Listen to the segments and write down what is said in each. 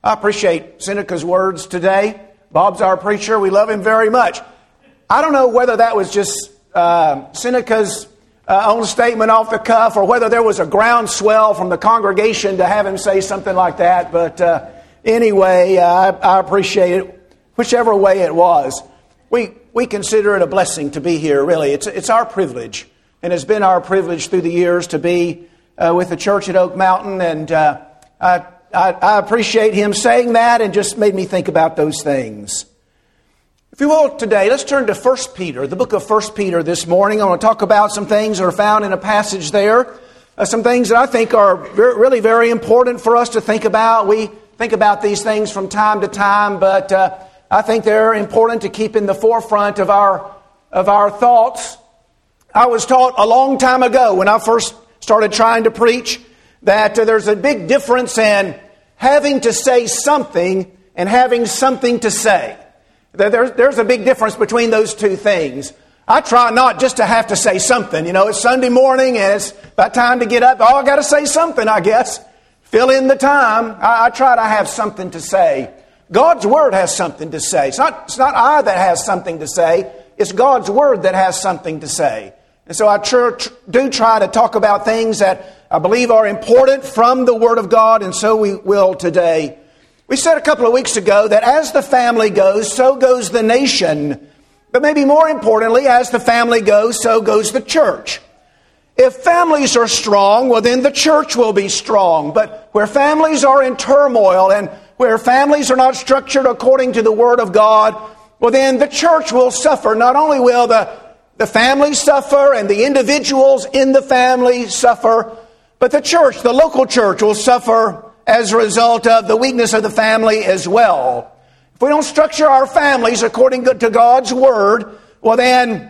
I appreciate Seneca's words today. Bob's our preacher. We love him very much. I don't know whether that was just Seneca's own statement off the cuff or whether there was a groundswell from the congregation to have him say something like that. But anyway, I appreciate it, whichever way it was. We consider it a blessing to be here, really. It's our privilege, and it's been our privilege through the years to be with the church at Oak Mountain, and I appreciate him saying that, and just made me think about those things. If you will, today, let's turn to 1 Peter, the book of 1 Peter this morning. I want to talk about some things that are found in a passage there, some things that I think are really very important for us to think about. We think about these things from time to time, but I think they're important to keep in the forefront of our thoughts. I was taught a long time ago when I first started trying to preach that there's a big difference in having to say something and having something to say. There's a big difference between those two things. I try not just to have to say something. You know, it's Sunday morning and it's about time to get up. Oh, I got to say something, I guess. Fill in the time. I try to have something to say. God's Word has something to say. It's not I that has something to say. It's God's Word that has something to say. And so I do try to talk about things that I believe are important from the Word of God, and so we will today. We said a couple of weeks ago that as the family goes, so goes the nation. But maybe more importantly, as the family goes, so goes the church. If families are strong, well then the church will be strong. But where families are in turmoil and where families are not structured according to the Word of God, well then the church will suffer. Not only will the family suffer and the individuals in the family suffer, but the church, the local church, will suffer as a result of the weakness of the family as well. If we don't structure our families according to God's Word, well then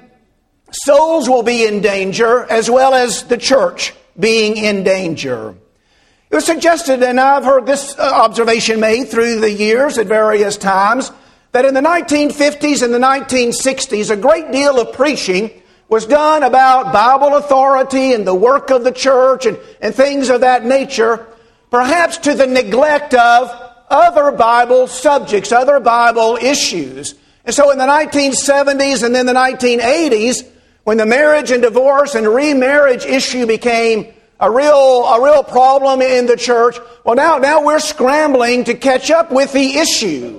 souls will be in danger as well as the church being in danger. It was suggested, and I've heard this observation made through the years at various times, that in the 1950s and the 1960s, a great deal of preaching was done about Bible authority and the work of the church and things of that nature, perhaps to the neglect of other Bible subjects, other Bible issues. And so in the 1970s and then the 1980s, when the marriage and divorce and remarriage issue became a real problem in the church, well now we're scrambling to catch up with the issue.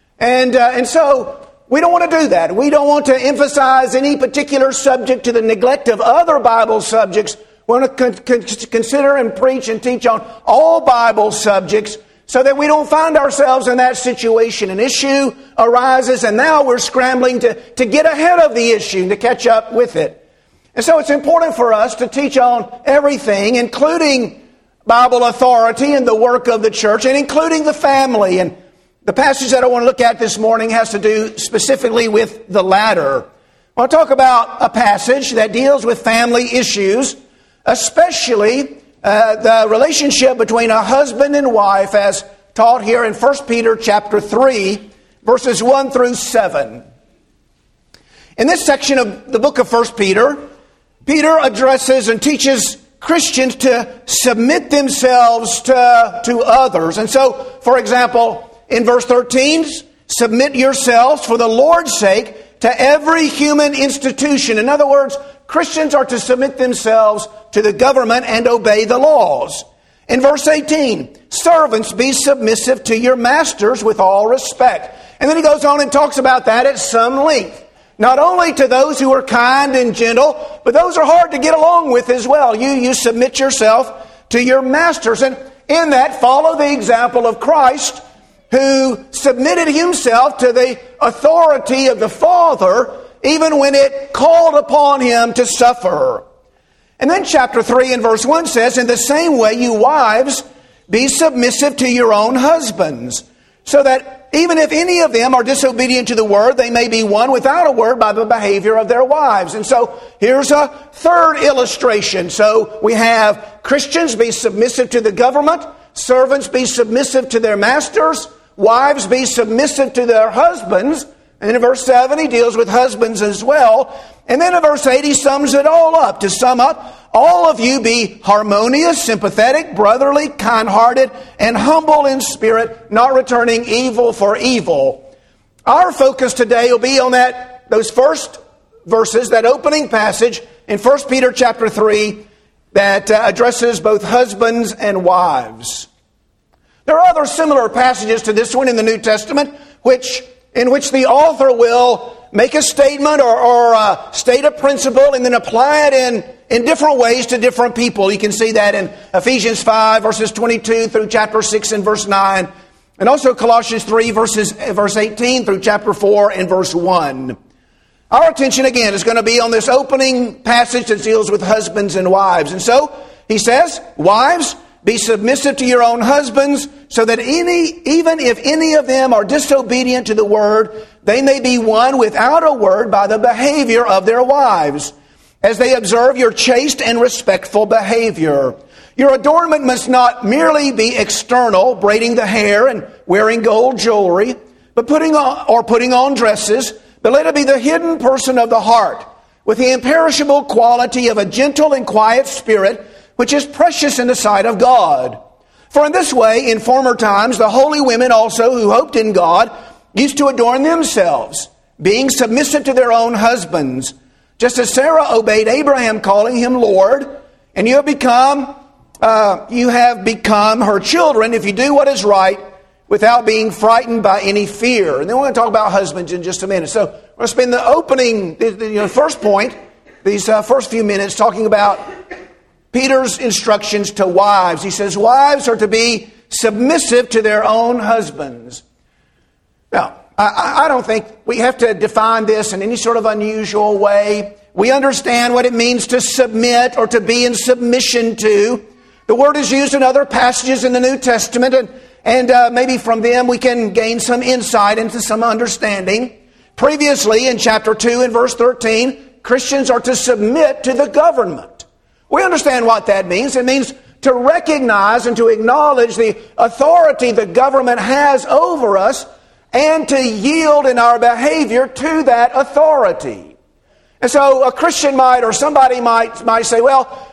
And so we don't want to do that. We don't want to emphasize any particular subject to the neglect of other Bible subjects. We want to consider and preach and teach on all Bible subjects so that we don't find ourselves in that situation. An issue arises and now we're scrambling to get ahead of the issue, to catch up with it. And so it's important for us to teach on everything, including Bible authority and the work of the church, and including the family. And the passage that I want to look at this morning has to do specifically with the latter. I want to talk about a passage that deals with family issues, especially the relationship between a husband and wife as taught here in 1 Peter chapter 3, verses 1 through 7. In this section of the book of 1 Peter, Peter addresses and teaches Christians to submit themselves to others. And so, for example, in verse 13, submit yourselves for the Lord's sake to every human institution. In other words, Christians are to submit themselves to the government and obey the laws. In verse 18, servants, be submissive to your masters with all respect. And then he goes on and talks about that at some length. Not only to those who are kind and gentle, but those are hard to get along with as well. You submit yourself to your masters. And in that, follow the example of Christ, who submitted himself to the authority of the Father, even when it called upon him to suffer. And then chapter 3 and verse 1 says, in the same way, you wives, be submissive to your own husbands, so that even if any of them are disobedient to the word, they may be won without a word by the behavior of their wives. And so here's a third illustration. So we have Christians be submissive to the government, servants be submissive to their masters, wives be submissive to their husbands, And then in verse 7, he deals with husbands as well. And then in verse 8, he sums it all up. To sum up, all of you be harmonious, sympathetic, brotherly, kind-hearted, and humble in spirit, not returning evil for evil. Our focus today will be on those first verses, that opening passage in 1 Peter chapter 3 that addresses both husbands and wives. There are other similar passages to this one in the New Testament in which the author will make a statement or state a principle and then apply it in different ways to different people. You can see that in Ephesians 5, verses 22 through chapter 6 and verse 9. And also Colossians 3, verse 18 through chapter 4 and verse 1. Our attention, again, is going to be on this opening passage that deals with husbands and wives. And so, he says, wives, be submissive to your own husbands, so that even if any of them are disobedient to the word, they may be won without a word by the behavior of their wives, as they observe your chaste and respectful behavior. Your adornment must not merely be external, braiding the hair and wearing gold jewelry, but putting on dresses, but let it be the hidden person of the heart, with the imperishable quality of a gentle and quiet spirit, which is precious in the sight of God. For in this way, in former times, the holy women also who hoped in God used to adorn themselves, being submissive to their own husbands, just as Sarah obeyed Abraham, calling him Lord, and you have become her children if you do what is right, without being frightened by any fear. And then we're going to talk about husbands in just a minute. So we're going to spend the opening, first point, these first few minutes talking about Peter's instructions to wives. He says wives are to be submissive to their own husbands. Now, I don't think we have to define this in any sort of unusual way. We understand what it means to submit or to be in submission to. The word is used in other passages in the New Testament, and maybe from them we can gain some insight into some understanding. Previously, in chapter 2 and verse 13, Christians are to submit to the government. We understand what that means. It means to recognize and to acknowledge the authority the government has over us and to yield in our behavior to that authority. And so a Christian somebody might say, well,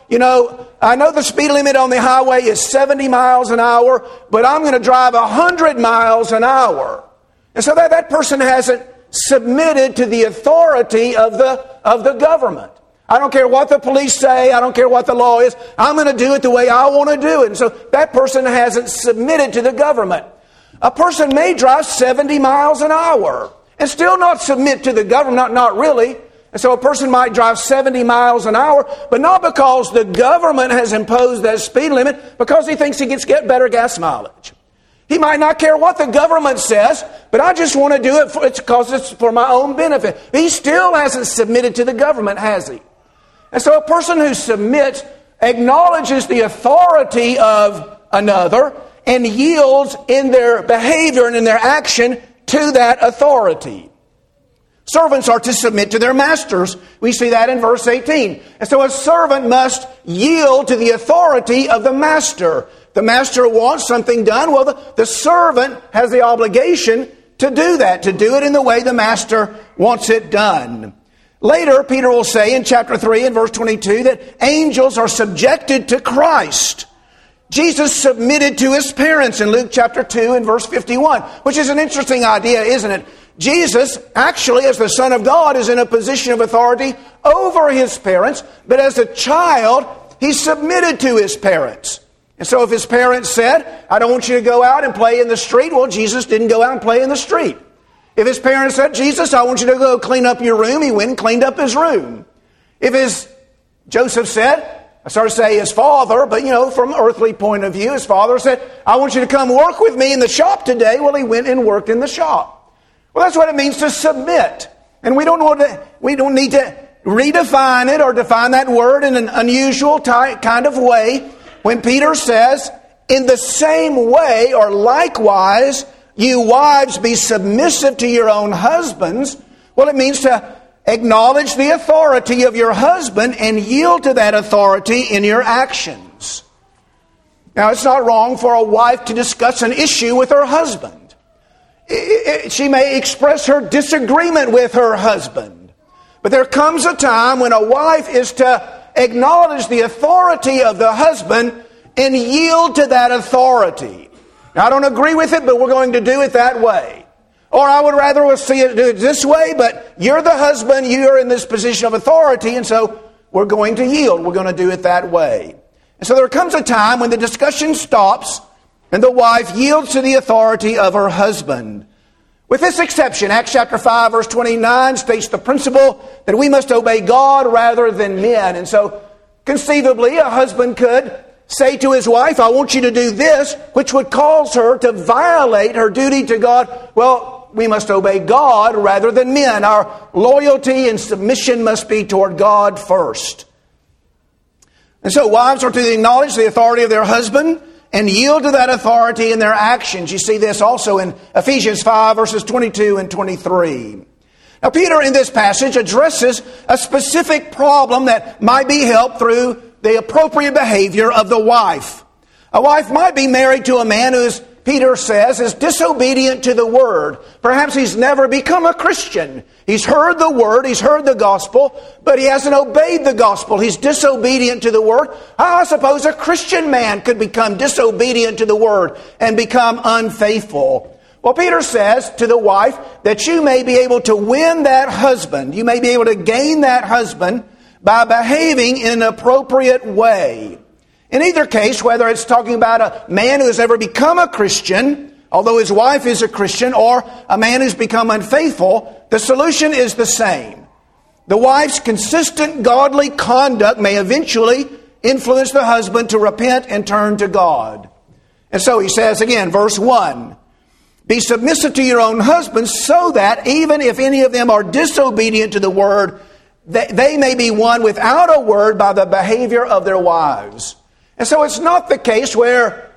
I know the speed limit on the highway is 70 miles an hour, but I'm going to drive 100 miles an hour. And so that person hasn't submitted to the authority of the government. I don't care what the police say. I don't care what the law is. I'm going to do it the way I want to do it. And so that person hasn't submitted to the government. A person may drive 70 miles an hour and still not submit to the government, not really. And so a person might drive 70 miles an hour, but not because the government has imposed that speed limit, because he thinks he gets better gas mileage. He might not care what the government says, but I just want to do it because it's for my own benefit. He still hasn't submitted to the government, has he? And so a person who submits acknowledges the authority of another and yields in their behavior and in their action to that authority. Servants are to submit to their masters. We see that in verse 18. And so a servant must yield to the authority of the master. The master wants something done. Well, the servant has the obligation to do that, to do it in the way the master wants it done. Later, Peter will say in chapter 3 and verse 22 that angels are subjected to Christ. Jesus submitted to his parents in Luke chapter 2 and verse 51, which is an interesting idea, isn't it? Jesus, actually, as the Son of God, is in a position of authority over his parents, but as a child, he submitted to his parents. And so if his parents said, I don't want you to go out and play in the street, well, Jesus didn't go out and play in the street. If his parents said, Jesus, I want you to go clean up your room, he went and cleaned up his room. If Joseph said, I sort of say his father, but from an earthly point of view, his father said, I want you to come work with me in the shop today. Well, he went and worked in the shop. Well, that's what it means to submit. And we don't need to redefine it or define that word in an unusual kind of way. When Peter says, in the same way or likewise, you wives be submissive to your own husbands. Well, it means to acknowledge the authority of your husband and yield to that authority in your actions. Now, it's not wrong for a wife to discuss an issue with her husband. she may express her disagreement with her husband. But there comes a time when a wife is to acknowledge the authority of the husband and yield to that authority. Now, I don't agree with it, but we're going to do it that way. Or I would rather see it do it this way, but you're the husband, you're in this position of authority, and so we're going to yield. We're going to do it that way. And so there comes a time when the discussion stops and the wife yields to the authority of her husband. With this exception, Acts chapter 5, verse 29 states the principle that we must obey God rather than men. And so conceivably, a husband could say to his wife, I want you to do this, which would cause her to violate her duty to God. Well, we must obey God rather than men. Our loyalty and submission must be toward God first. And so wives are to acknowledge the authority of their husband and yield to that authority in their actions. You see this also in Ephesians 5, verses 22 and 23. Now, Peter in this passage addresses a specific problem that might be helped through the appropriate behavior of the wife. A wife might be married to a man who, as Peter says, is disobedient to the Word. Perhaps he's never become a Christian. He's heard the Word, he's heard the gospel, but he hasn't obeyed the gospel. He's disobedient to the Word. I suppose a Christian man could become disobedient to the Word and become unfaithful. Well, Peter says to the wife that you may be able to win that husband. You may be able to gain that husband by behaving in an appropriate way. In either case, whether it's talking about a man who has ever become a Christian, although his wife is a Christian, or a man who's become unfaithful, the solution is the same. The wife's consistent godly conduct may eventually influence the husband to repent and turn to God. And so he says again, verse 1, be submissive to your own husbands so that even if any of them are disobedient to the word, they may be won without a word by the behavior of their wives. And so it's not the case where,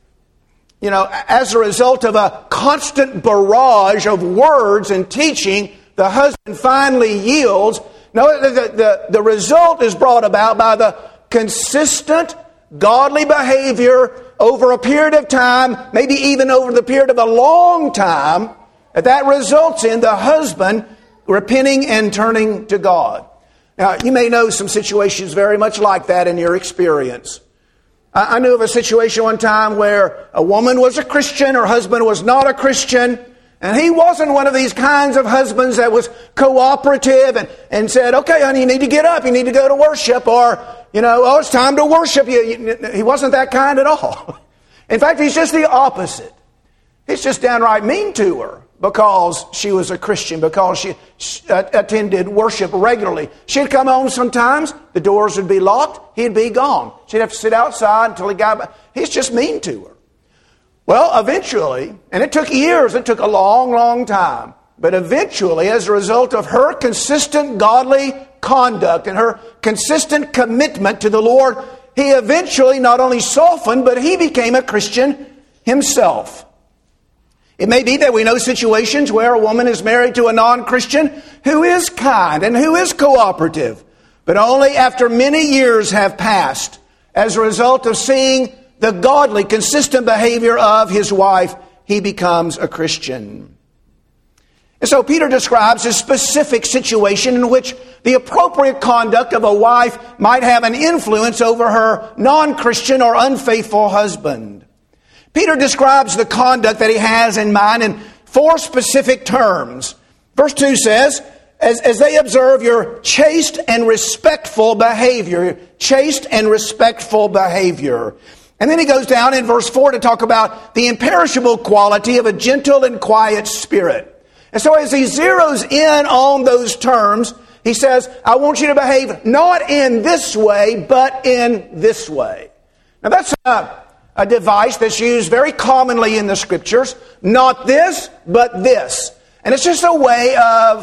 as a result of a constant barrage of words and teaching, the husband finally yields. No, the result is brought about by the consistent, godly behavior over a period of time, maybe even over the period of a long time, that results in the husband repenting and turning to God. Now, you may know some situations very much like that in your experience. I knew of a situation one time where a woman was a Christian, her husband was not a Christian, and he wasn't one of these kinds of husbands that was cooperative and said, okay, honey, you need to get up, you need to go to worship, or, it's time to worship. He wasn't that kind at all. In fact, he's just the opposite. He's just downright mean to her because she was a Christian, because she attended worship regularly. She'd come home sometimes, the doors would be locked, he'd be gone. She'd have to sit outside until he got back. He's just mean to her. Well, eventually, and it took years, it took a long, long time, but eventually, as a result of her consistent godly conduct and her consistent commitment to the Lord, he eventually not only softened, but he became a Christian himself. It may be that we know situations where a woman is married to a non-Christian who is kind and who is cooperative, but only after many years have passed as a result of seeing the godly, consistent behavior of his wife, he becomes a Christian. And so Peter describes a specific situation in which the appropriate conduct of a wife might have an influence over her non-Christian or unfaithful husband. Peter describes the conduct that he has in mind in 4 specific terms. Verse 2 says, as they observe your chaste and respectful behavior. Chaste and respectful behavior. And then he goes down in verse 4 to talk about the imperishable quality of a gentle and quiet spirit. And so as he zeroes in on those terms, he says, I want you to behave not in this way, but in this way. Now that's a device that's used very commonly in the Scriptures. Not this, but this. And it's just a way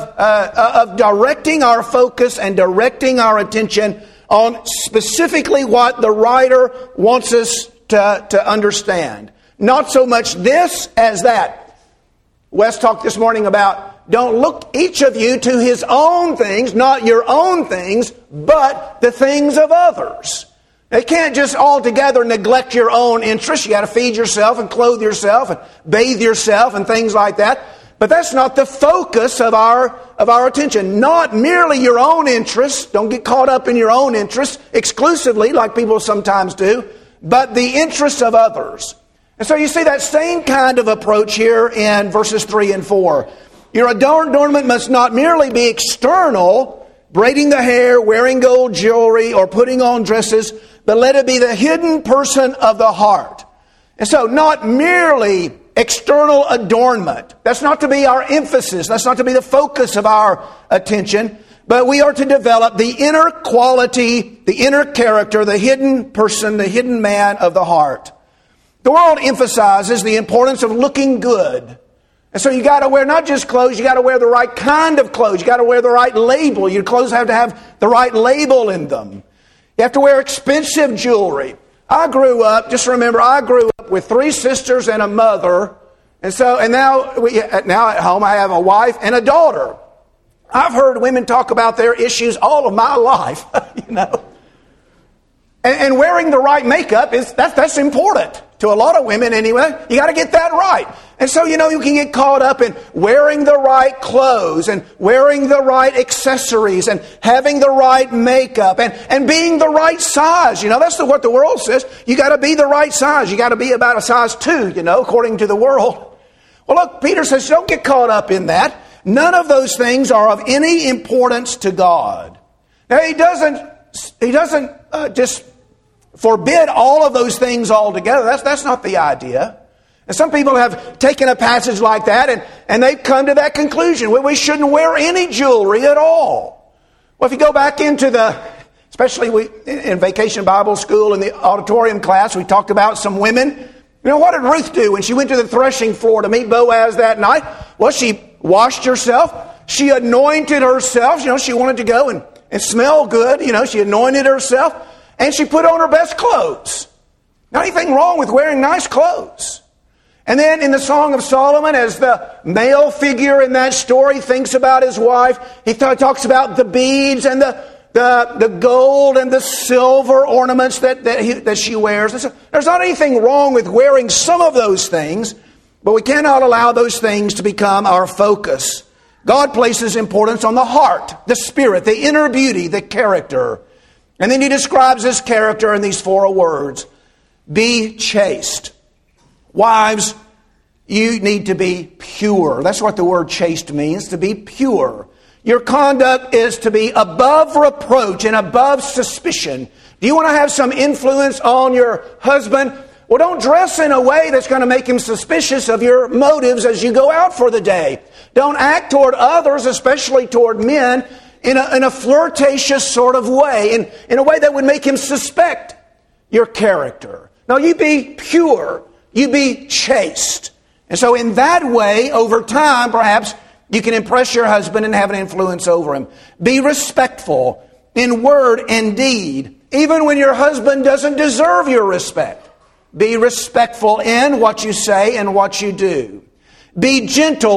of directing our focus and directing our attention on specifically what the writer wants us to understand. Not so much this as that. Wes talked this morning about don't look each of you to his own things, not your own things, but the things of others. It can't just altogether neglect your own interests. You got to feed yourself and clothe yourself and bathe yourself and things like that. But that's not the focus of our attention. Not merely your own interests. Don't get caught up in your own interests exclusively like people sometimes do, but the interests of others. And so you see that same kind of approach here in verses 3 and 4. Your adornment must not merely be external, braiding the hair, wearing gold jewelry, or putting on dresses, but let it be the hidden person of the heart. And so not merely external adornment. That's not to be our emphasis. That's not to be the focus of our attention. But we are to develop the inner quality, the inner character, the hidden person, the hidden man of the heart. The world emphasizes the importance of looking good. And so you got to wear not just clothes, you got to wear the right kind of clothes. You got to wear the right label. Your clothes have to have the right label in them. You have to wear expensive jewelry. I grew up with 3 sisters and a mother. And now at home I have a wife and a daughter. I've heard women talk about their issues all of my life, you know. And wearing the right makeup that's important to a lot of women anyway. You got to get that right. And so, you know, you can get caught up in wearing the right clothes and wearing the right accessories and having the right makeup and being the right size. You know, that's what the world says. You got to be the right size. You got to be about a size 2, you know, according to the world. Well, look, Peter says, don't get caught up in that. None of those things are of any importance to God. Now, he doesn't just forbid all of those things altogether. That's not the idea. And some people have taken a passage like that and they've come to that conclusion. We shouldn't wear any jewelry at all. Well, if you go back into especially in Vacation Bible School in the auditorium class, we talked about some women. You know, what did Ruth do when she went to the threshing floor to meet Boaz that night? Well, she washed herself. She anointed herself. You know, she wanted to go and smell good. You know, she anointed herself. And she put on her best clothes. Not anything wrong with wearing nice clothes. And then in the Song of Solomon, as the male figure in that story thinks about his wife, he talks about the beads and the gold and the silver ornaments that she wears. There's not anything wrong with wearing some of those things, but we cannot allow those things to become our focus. God places importance on the heart, the spirit, the inner beauty, the character. And then he describes this character in these 4 words. Be chaste. Wives, you need to be pure. That's what the word chaste means, to be pure. Your conduct is to be above reproach and above suspicion. Do you want to have some influence on your husband? Well, don't dress in a way that's going to make him suspicious of your motives as you go out for the day. Don't act toward others, especially toward men, in a flirtatious sort of way, in a way that would make him suspect your character. No, you be pure. You be chaste. And so in that way, over time, perhaps, you can impress your husband and have an influence over him. Be respectful in word and deed, even when your husband doesn't deserve your respect. Be respectful in what you say and what you do. Be gentle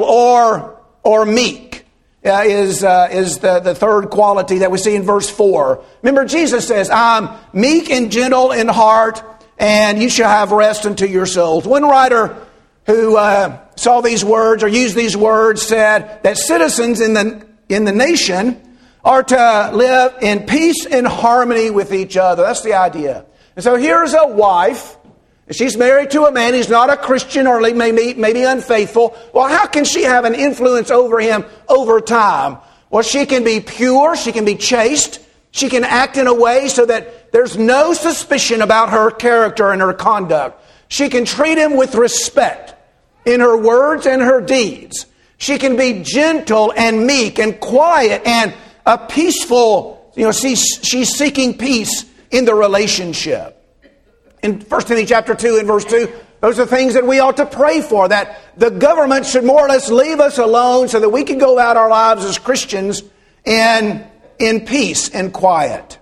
or meek is the third quality that we see in verse 4. Remember, Jesus says, I'm meek and gentle in heart, and you shall have rest unto your souls. One writer who saw these words or used these words said that citizens in the nation are to live in peace and harmony with each other. That's the idea. And so here's a wife. She's married to a man. He's not a Christian or maybe unfaithful. Well, how can she have an influence over him over time? Well, she can be pure. She can be chaste. She can act in a way so that there's no suspicion about her character and her conduct. She can treat him with respect in her words and her deeds. She can be gentle and meek and quiet and a peaceful, she's seeking peace in the relationship. In 1 Timothy chapter 2 and verse 2, those are things that we ought to pray for, that the government should more or less leave us alone so that we can go out our lives as Christians in peace and quiet.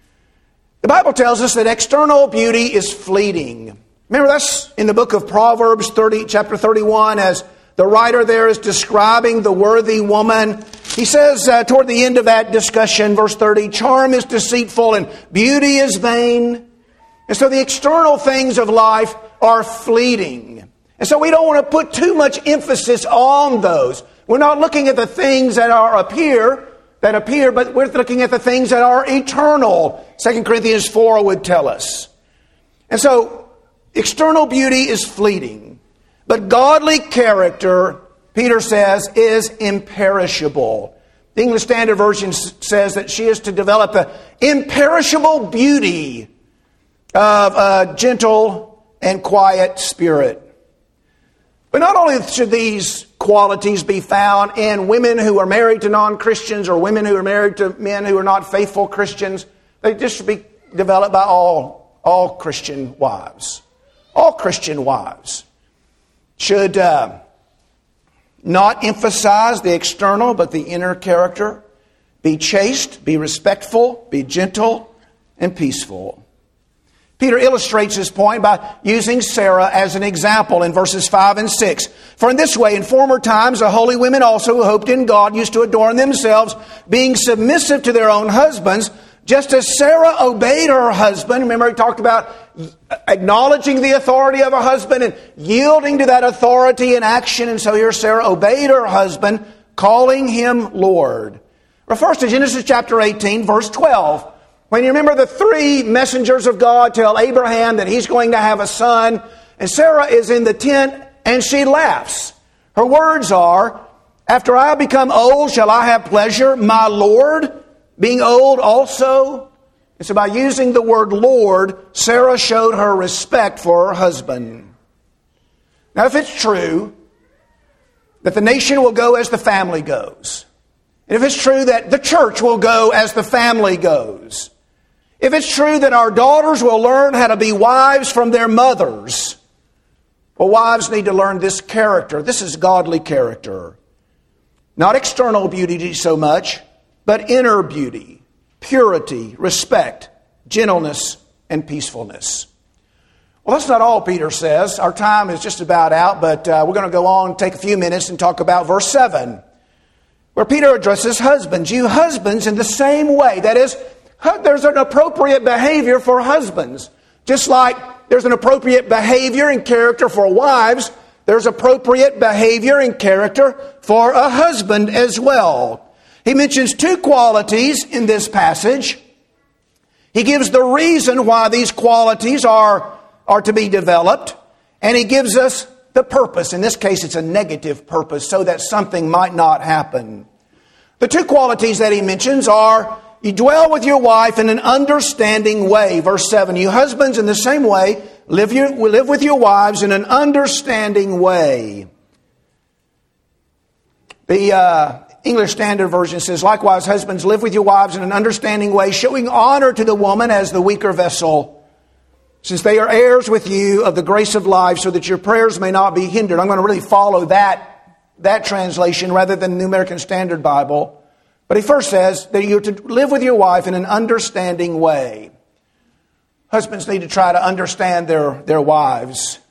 The Bible tells us that external beauty is fleeting. Remember, that's in the book of Proverbs chapter 31, as the writer there is describing the worthy woman. He says toward the end of that discussion, verse 30, charm is deceitful and beauty is vain. And so the external things of life are fleeting. And so we don't want to put too much emphasis on those. We're not looking at the things that appear, but we're looking at the things that are eternal. 2 Corinthians 4 would tell us. And so external beauty is fleeting. But godly character, Peter says, is imperishable. The English Standard Version says that she is to develop the imperishable beauty of a gentle and quiet spirit. But not only should these qualities be found in women who are married to non-Christians or women who are married to men who are not faithful Christians, they just should be developed by all Christian wives. All Christian wives should not emphasize the external but the inner character. Be chaste, be respectful, be gentle, and peaceful. Peter illustrates his point by using Sarah as an example in verses 5 and 6. For in this way, in former times, the holy women also who hoped in God used to adorn themselves, being submissive to their own husbands, just as Sarah obeyed her husband. Remember, he talked about acknowledging the authority of her husband and yielding to that authority in action. And so here Sarah obeyed her husband, calling him Lord. Refers to Genesis chapter 18, verse 12. When you remember the three messengers of God tell Abraham that he's going to have a son, and Sarah is in the tent and she laughs. Her words are, after I become old, shall I have pleasure, my Lord, being old also? And so by using the word Lord, Sarah showed her respect for her husband. Now if it's true that the nation will go as the family goes, and if it's true that the church will go as the family goes, if it's true that our daughters will learn how to be wives from their mothers, well, wives need to learn this character. This is godly character. Not external beauty so much, but inner beauty, purity, respect, gentleness, and peacefulness. Well, that's not all Peter says. Our time is just about out, but we're going to go on and take a few minutes and talk about verse 7, where Peter addresses husbands. You husbands in the same way. That is, there's an appropriate behavior for husbands. Just like there's an appropriate behavior and character for wives, there's appropriate behavior and character for a husband as well. He mentions two qualities in this passage. He gives the reason why these qualities are to be developed, and he gives us the purpose. In this case, it's a negative purpose, so that something might not happen. The two qualities that he mentions are, you dwell with your wife in an understanding way. Verse 7, you husbands in the same way, live with your wives in an understanding way. The English Standard Version says, likewise, husbands, live with your wives in an understanding way, showing honor to the woman as the weaker vessel, since they are heirs with you of the grace of life, so that your prayers may not be hindered. I'm going to really follow that translation rather than the New American Standard Bible. But he first says that you're to live with your wife in an understanding way. Husbands need to try to understand their wives.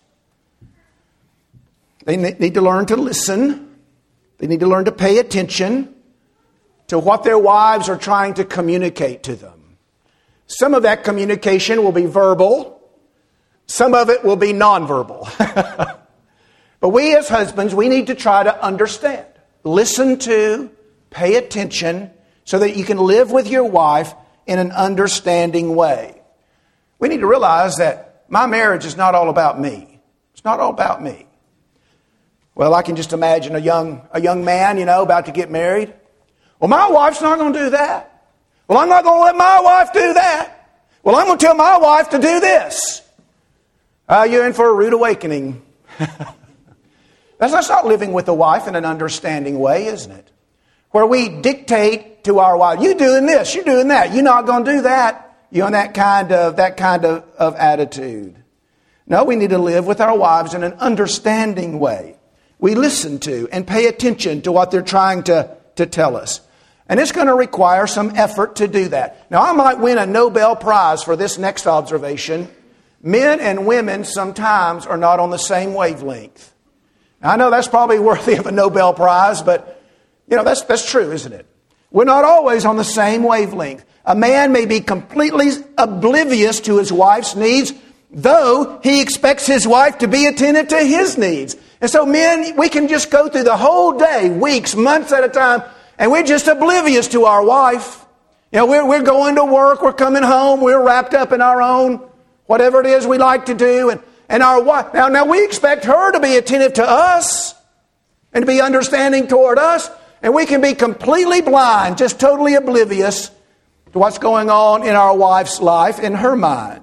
They need to learn to listen. They need to learn to pay attention to what their wives are trying to communicate to them. Some of that communication will be verbal. Some of it will be nonverbal. But we as husbands, we need to try to understand, listen to, pay attention so that you can live with your wife in an understanding way. We need to realize that my marriage is not all about me. It's not all about me. Well, I can just imagine a young man, about to get married. Well, my wife's not going to do that. Well, I'm not going to let my wife do that. Well, I'm going to tell my wife to do this. You're in for a rude awakening. That's not living with the wife in an understanding way, isn't it? Where we dictate to our wife, you doing this, you're doing that, you're not going to do that. You're in that kind of attitude. No, we need to live with our wives in an understanding way. We listen to and pay attention to what they're trying to tell us. And it's going to require some effort to do that. Now, I might win a Nobel Prize for this next observation. Men and women sometimes are not on the same wavelength. Now, I know that's probably worthy of a Nobel Prize, but that's true, isn't it? We're not always on the same wavelength. A man may be completely oblivious to his wife's needs, though he expects his wife to be attentive to his needs. And so men, we can just go through the whole day, weeks, months at a time, and we're just oblivious to our wife. You know, we're going to work, we're coming home, we're wrapped up in our own, whatever it is we like to do. And our wife, now we expect her to be attentive to us and to be understanding toward us. And we can be completely blind, just totally oblivious to what's going on in our wife's life, in her mind.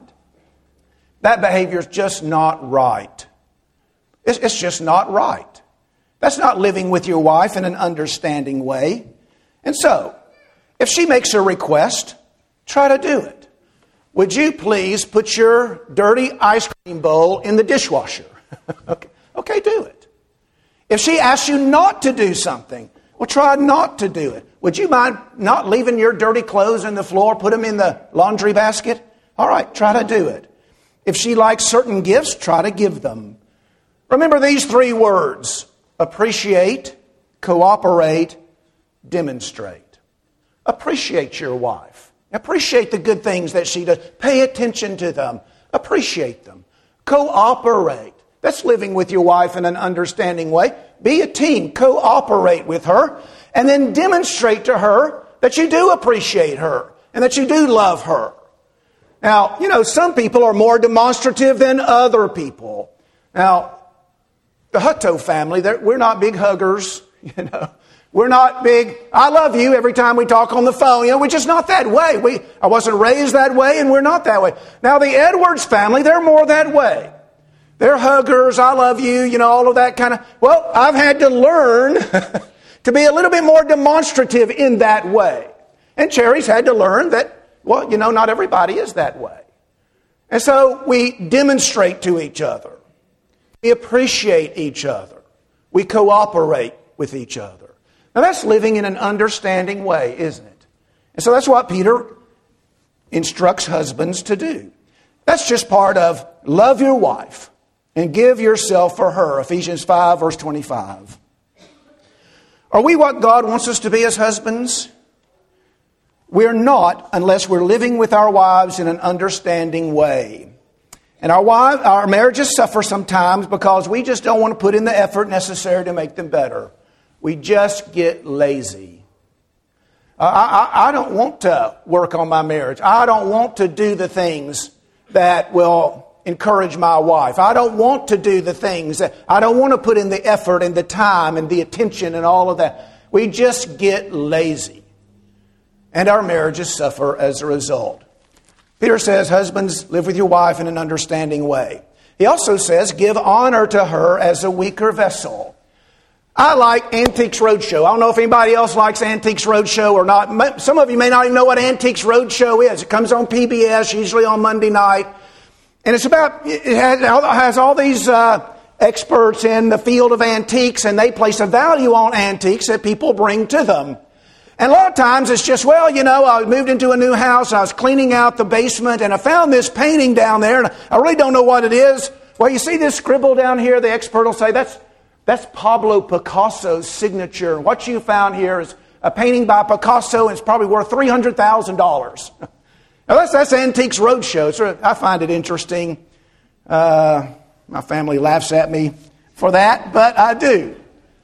That behavior is just not right. It's just not right. That's not living with your wife in an understanding way. And so, if she makes a request, try to do it. Would you please put your dirty ice cream bowl in the dishwasher? Okay, do it. If she asks you not to do something, well, try not to do it. Would you mind not leaving your dirty clothes on the floor, put them in the laundry basket? All right, try to do it. If she likes certain gifts, try to give them. Remember these 3 words: appreciate, cooperate, demonstrate. Appreciate your wife. Appreciate the good things that she does. Pay attention to them. Appreciate them. Cooperate. That's living with your wife in an understanding way. Be a team. Cooperate with her. And then demonstrate to her that you do appreciate her and that you do love her. Now, you know, some people are more demonstrative than other people. Now, the Hutto family, we're not big huggers, you know. We're not big, I love you every time we talk on the phone. You know, we're just not that way. I wasn't raised that way, and we're not that way. Now, the Edwards family, they're more that way. They're huggers, I love you, you know, all of that kind of. Well, I've had to learn to be a little bit more demonstrative in that way. And Cherry's had to learn that, well, you know, not everybody is that way. And so we demonstrate to each other. We appreciate each other. We cooperate with each other. Now that's living in an understanding way, isn't it? And so that's what Peter instructs husbands to do. That's just part of love your wife and give yourself for her. Ephesians 5, verse 25. Are we what God wants us to be as husbands? We're not unless we're living with our wives in an understanding way. And our marriages suffer sometimes because we just don't want to put in the effort necessary to make them better. We just get lazy. I don't want to work on my marriage. I don't want to do the things that will encourage my wife. I don't want to do the things that I don't want to put in the effort and the time and the attention and all of that. We just get lazy. And our marriages suffer as a result. Peter says, husbands, live with your wife in an understanding way. He also says, give honor to her as a weaker vessel. I like Antiques Roadshow. I don't know if anybody else likes Antiques Roadshow or not. Some of you may not even know what Antiques Roadshow is. It comes on PBS, usually on Monday night. And it has all these experts in the field of antiques, and they place a value on antiques that people bring to them. And a lot of times it's just, well, you know, I moved into a new house, I was cleaning out the basement, and I found this painting down there, and I really don't know what it is. Well, you see this scribble down here, the expert will say, that's Pablo Picasso's signature. What you found here is a painting by Picasso, and it's probably worth $300,000. Now, that's Antiques Roadshow. So I find it interesting. My family laughs at me for that, but I do.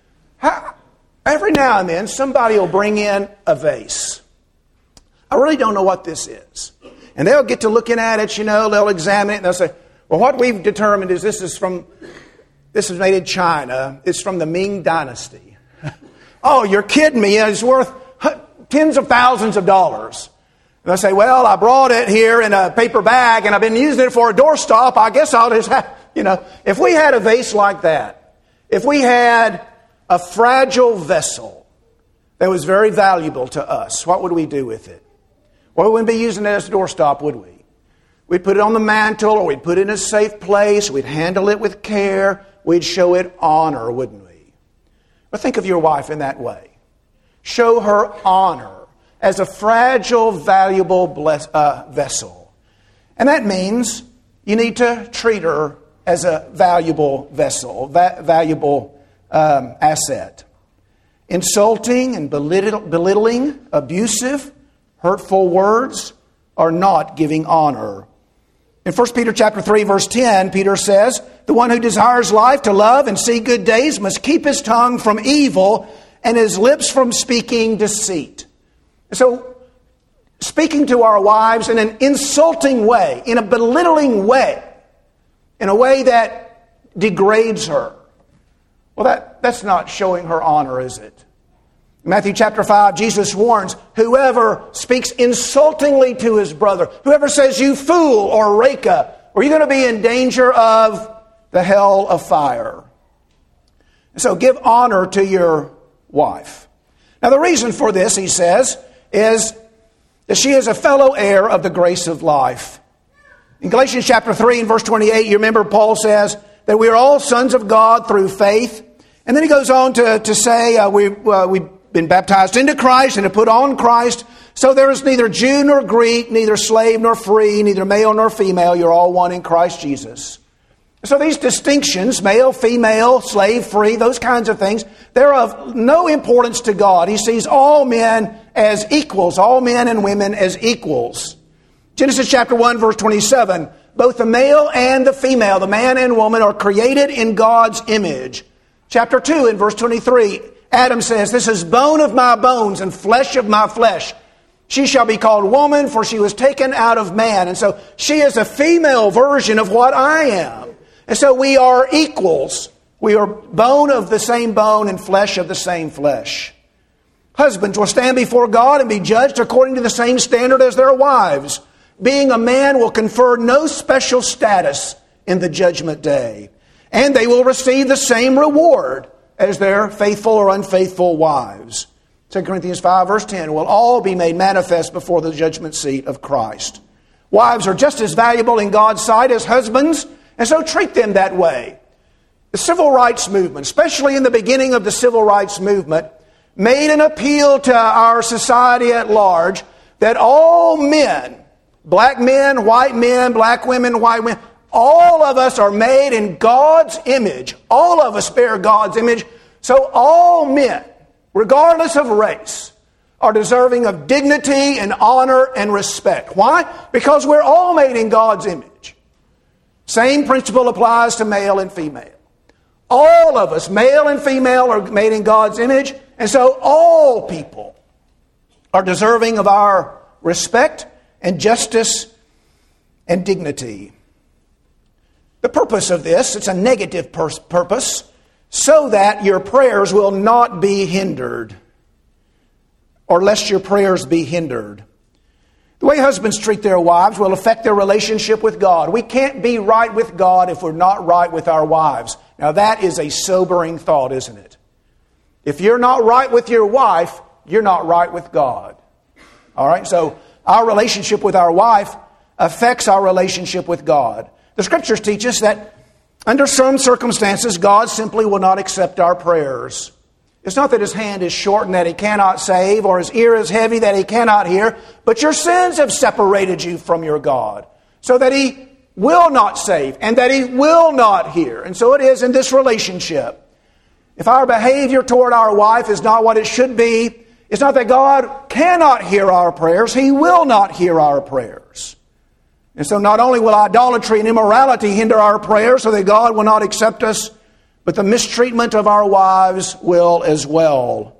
Every now and then, somebody will bring in a vase. I really don't know what this is. And they'll get to looking at it, you know, they'll examine it, and they'll say, well, what we've determined is this is made in China. It's from the Ming Dynasty. Oh, you're kidding me. It's worth tens of thousands of dollars. And I say, well, I brought it here in a paper bag, and I've been using it for a doorstop. I guess I'll just have, you know, if we had a vase like that, if we had a fragile vessel that was very valuable to us, what would we do with it? Well, we wouldn't be using it as a doorstop, would we? We'd put it on the mantle, or we'd put it in a safe place. We'd handle it with care. We'd show it honor, wouldn't we? But think of your wife in that way. Show her honor as a fragile, valuable vessel. And that means you need to treat her as a valuable vessel, valuable asset. Insulting and belittling, abusive, hurtful words are not giving honor. In 1 Peter chapter 3, verse 10, Peter says, the one who desires life to love and see good days must keep his tongue from evil and his lips from speaking deceit. So, speaking to our wives in an insulting way, in a belittling way, in a way that degrades her, well, that's not showing her honor, is it? In Matthew chapter 5, Jesus warns, whoever speaks insultingly to his brother, whoever says you fool or raka, or you're going to be in danger of the hell of fire. So give honor to your wife. Now the reason for this, he says, is that she is a fellow heir of the grace of life. In Galatians chapter 3 and verse 28, you remember Paul says that we are all sons of God through faith. And then he goes on to say we've been baptized into Christ and to put on Christ. So there is neither Jew nor Greek, neither slave nor free, neither male nor female. You're all one in Christ Jesus. So these distinctions, male, female, slave, free, those kinds of things, they're of no importance to God. He sees all men as equals, all men and women as equals. Genesis chapter 1, verse 27, both the male and the female, the man and woman, are created in God's image. Chapter 2 in verse 23, Adam says, this is bone of my bones and flesh of my flesh. She shall be called woman, for she was taken out of man. And so she is a female version of what I am. And so we are equals. We are bone of the same bone and flesh of the same flesh. Husbands will stand before God and be judged according to the same standard as their wives. Being a man will confer no special status in the judgment day. And they will receive the same reward as their faithful or unfaithful wives. 2 Corinthians 5 verse 10 will all be made manifest before the judgment seat of Christ. Wives are just as valuable in God's sight as husbands, and so treat them that way. The civil rights movement, especially in the beginning of the civil rights movement, made an appeal to our society at large that all men, black men, white men, black women, white women, all of us are made in God's image. All of us bear God's image. So all men, regardless of race, are deserving of dignity and honor and respect. Why? Because we're all made in God's image. Same principle applies to male and female. All of us, male and female, are made in God's image. And so all people are deserving of our respect and justice and dignity. The purpose of this, it's a negative purpose, so that your prayers will not be hindered, or lest your prayers be hindered. The way husbands treat their wives will affect their relationship with God. We can't be right with God if we're not right with our wives. Now that is a sobering thought, isn't it? If you're not right with your wife, you're not right with God. All right, so our relationship with our wife affects our relationship with God. The Scriptures teach us that under some circumstances, God simply will not accept our prayers. It's not that His hand is shortened that He cannot save, or His ear is heavy that He cannot hear, but your sins have separated you from your God, so that He will not save and that He will not hear. And so it is in this relationship. If our behavior toward our wife is not what it should be, it's not that God cannot hear our prayers, He will not hear our prayers. And so not only will idolatry and immorality hinder our prayers so that God will not accept us, but the mistreatment of our wives will as well.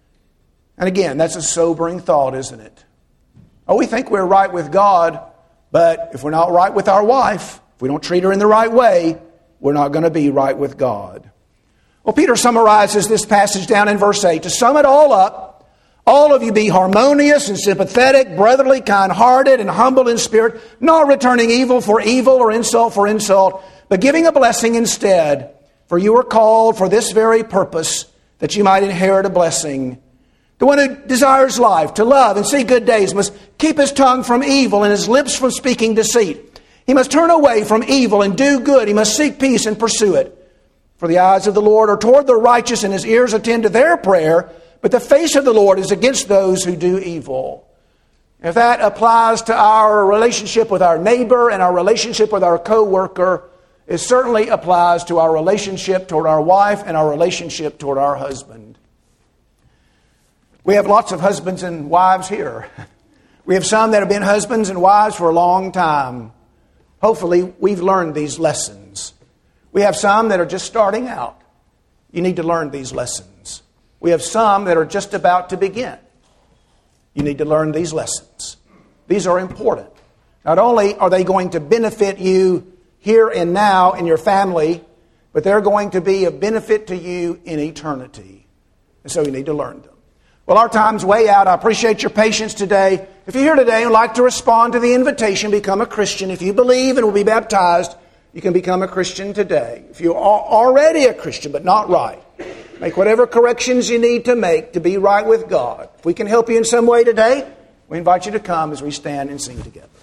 And again, that's a sobering thought, isn't it? Oh, we think we're right with God, but if we're not right with our wife, if we don't treat her in the right way, we're not going to be right with God. Well, Peter summarizes this passage down in verse 8. To sum it all up, all of you be harmonious and sympathetic, brotherly, kind-hearted, and humble in spirit, not returning evil for evil or insult for insult, but giving a blessing instead. For you are called for this very purpose, that you might inherit a blessing. The one who desires life, to love and see good days, must keep his tongue from evil and his lips from speaking deceit. He must turn away from evil and do good. He must seek peace and pursue it. For the eyes of the Lord are toward the righteous, and His ears attend to their prayer, but the face of the Lord is against those who do evil. If that applies to our relationship with our neighbor and our relationship with our co-worker, it certainly applies to our relationship toward our wife and our relationship toward our husband. We have lots of husbands and wives here. We have some that have been husbands and wives for a long time. Hopefully, we've learned these lessons. We have some that are just starting out. You need to learn these lessons. We have some that are just about to begin. You need to learn these lessons. These are important. Not only are they going to benefit you here and now in your family, but they're going to be a benefit to you in eternity. And so you need to learn them. Well, our time's way out. I appreciate your patience today. If you're here today and would like to respond to the invitation, become a Christian. If you believe and will be baptized, you can become a Christian today. If you are already a Christian but not right, make whatever corrections you need to make to be right with God. If we can help you in some way today, we invite you to come as we stand and sing together.